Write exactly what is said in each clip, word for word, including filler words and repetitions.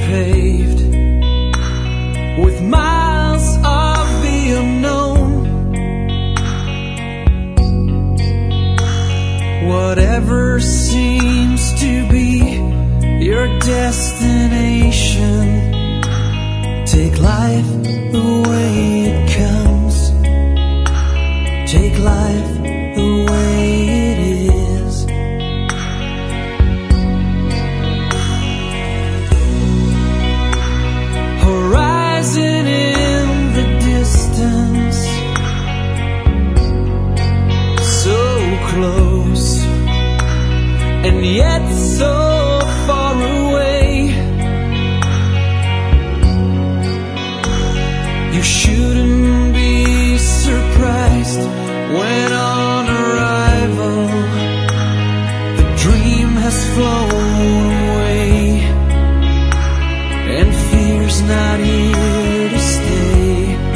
paved with miles of the unknown. Whatever seems to be your destination, take life the way it comes. Take life the way it is. Horizon in the distance, so close and yet so far away. You shouldn't be surprised when on arrival the dream has flown away and fear's not here to stay.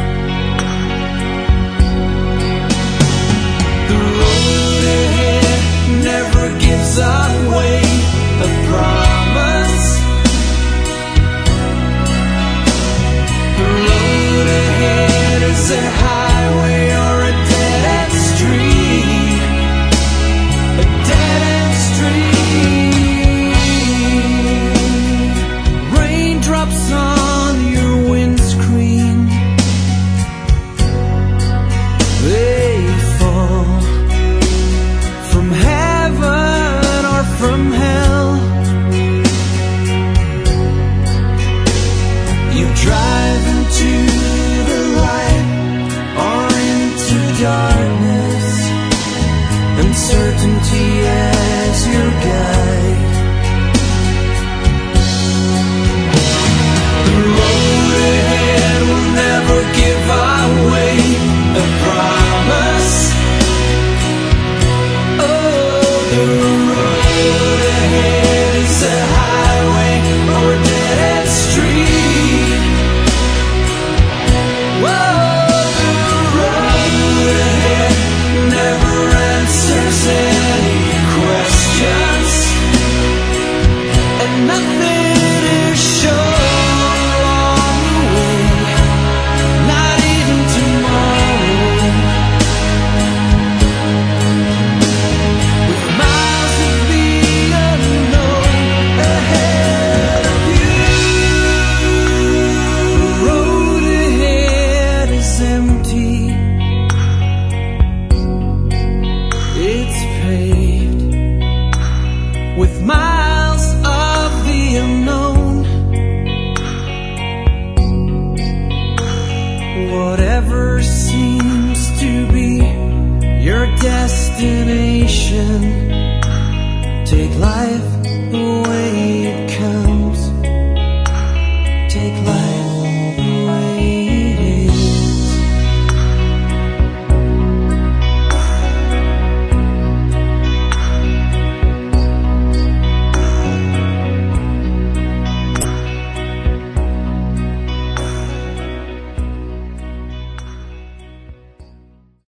The road ahead never gives away a promise. The road ahead is a highway or a dead-end street, a dead-end street. Raindrops on your windscreen, they fall from heaven or from hell. You drive into the light or into darkness, uncertainty as your guide. The road ahead will never give away a promise. Oh, the road ahead is a highway or a dead-end street. Whoa, the road ahead never answers any questions, and nothing is sure along the way, not even tomorrow. With miles of the unknown ahead of you, the road ahead is empty. It's paved with miles of the unknown. Whatever seems to be your destination, take life the way it comes. Take life